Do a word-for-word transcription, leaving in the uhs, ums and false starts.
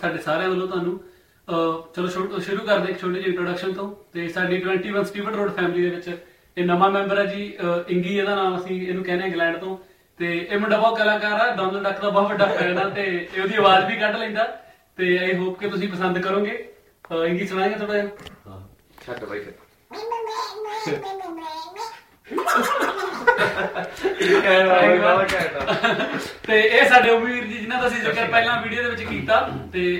ਸਾਡੇ ਸਾਰਿਆਂ ਵੱਲੋਂ ਤੁਹਾਨੂੰ ਚਲੋ ਸ਼ੁਰੂ ਕਰਦੇ ਇੱਕ ਛੋਟੀ ਜਿਹੀ ਇੰਟਰੋਡਕਸ਼ਨ ਤੋਂ। ਤੇ ਸਾਡੀ twenty one Steven road family ਦੇ ਵਿੱਚ ਇਹ ਨਵਾਂ ਮੈਂਬਰ ਹੈ ਜੀ, ਇੰਗੀ ਇਹਦਾ ਨਾਮ, ਅਸੀਂ ਇਹਨੂੰ ਕਹਿੰਦੇ ਇੰਗਲੈਂਡ ਤੋਂ। ਤੇ ਇਹ ਮੁੰਡਾ ਬਹੁਤ ਕਲਾਕਾਰ ਆ, ਡੋਨਲਡ ਡੱਕ ਦਾ ਬਹੁਤ ਵੱਡਾ ਫੈਨ ਆ ਤੇ ਇਹ ਉਹਦੀ ਆਵਾਜ਼ ਵੀ ਕੱਢ ਲੈਂਦਾ। ਤੇ ਆਈ ਹੋਪ ਕਿ ਤੁਸੀਂ ਪਸੰਦ ਕਰੋਗੇ। ਇੰਗੀ ਸੁਣਾਏਗਾ ਥੋੜਾ ਜਿਹਾ? ਛੱਡ ਬਾਈ ਤੇ ਇਹ ਸਾਡੇ ਉਮੀਰ ਜੀ, ਜਿਨ੍ਹਾਂ ਦਾ ਅਸੀਂ ਜ਼ਿਕਰ ਪਹਿਲਾਂ ਵੀਡੀਓ ਦੇ ਵਿੱਚ ਕੀਤਾ। ਤੇ